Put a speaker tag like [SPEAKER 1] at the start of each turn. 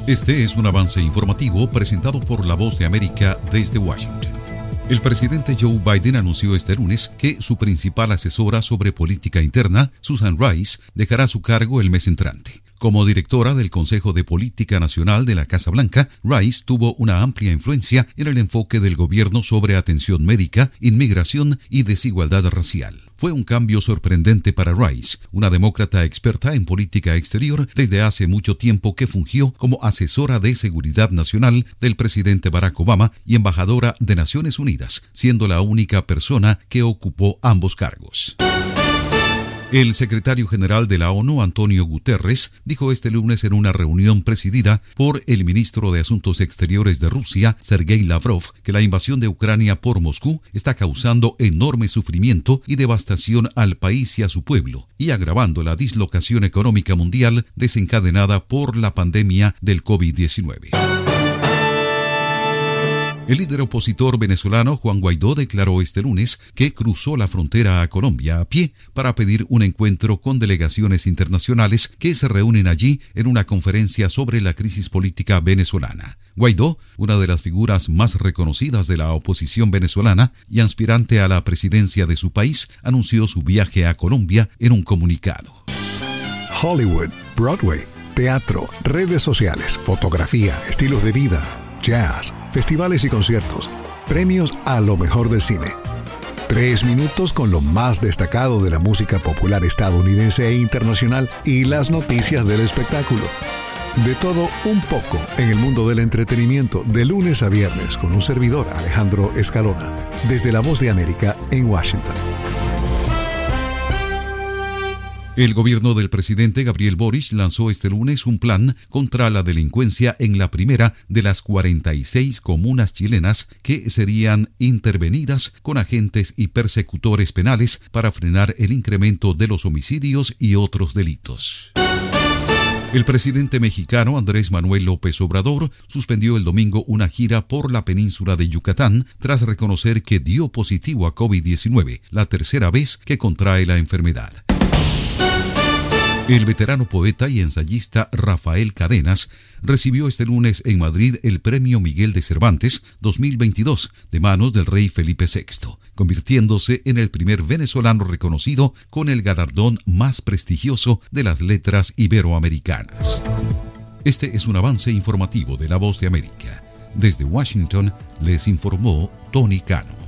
[SPEAKER 1] Este es un avance informativo presentado por La Voz de América desde Washington. El presidente Joe Biden anunció este lunes que su principal asesora sobre política interna, Susan Rice, dejará su cargo el mes entrante. Como directora del Consejo de Política Nacional de la Casa Blanca, Rice tuvo una amplia influencia en el enfoque del gobierno sobre atención médica, inmigración y desigualdad racial. Fue un cambio sorprendente para Rice, una demócrata experta en política exterior desde hace mucho tiempo que fungió como asesora de seguridad nacional del presidente Barack Obama y embajadora de Naciones Unidas, siendo la única persona que ocupó ambos cargos. El secretario general de la ONU, Antonio Guterres, dijo este lunes en una reunión presidida por el ministro de Asuntos Exteriores de Rusia, Sergei Lavrov, que la invasión de Ucrania por Moscú está causando enorme sufrimiento y devastación al país y a su pueblo, y agravando la dislocación económica mundial desencadenada por la pandemia del COVID-19. El líder opositor venezolano Juan Guaidó declaró este lunes que cruzó la frontera a Colombia a pie para pedir un encuentro con delegaciones internacionales que se reúnen allí en una conferencia sobre la crisis política venezolana. Guaidó, una de las figuras más reconocidas de la oposición venezolana y aspirante a la presidencia de su país, anunció su viaje a Colombia en un comunicado.
[SPEAKER 2] Hollywood, Broadway, teatro, redes sociales, fotografía, estilos de vida, jazz, festivales y conciertos, premios a lo mejor del cine. 3 minutos con lo más destacado de la música popular estadounidense e internacional y las noticias del espectáculo. De todo un poco en el mundo del entretenimiento de lunes a viernes con un servidor, Alejandro Escalona, desde La Voz de América en Washington.
[SPEAKER 1] El gobierno del presidente Gabriel Boric lanzó este lunes un plan contra la delincuencia en la primera de las 46 comunas chilenas que serían intervenidas con agentes y persecutores penales para frenar el incremento de los homicidios y otros delitos. El presidente mexicano Andrés Manuel López Obrador suspendió el domingo una gira por la península de Yucatán tras reconocer que dio positivo a COVID-19, la tercera vez que contrae la enfermedad. El veterano poeta y ensayista Rafael Cadenas recibió este lunes en Madrid el Premio Miguel de Cervantes 2022 de manos del rey Felipe VI, convirtiéndose en el primer venezolano reconocido con el galardón más prestigioso de las letras iberoamericanas. Este es un avance informativo de La Voz de América. Desde Washington les informó Tony Cano.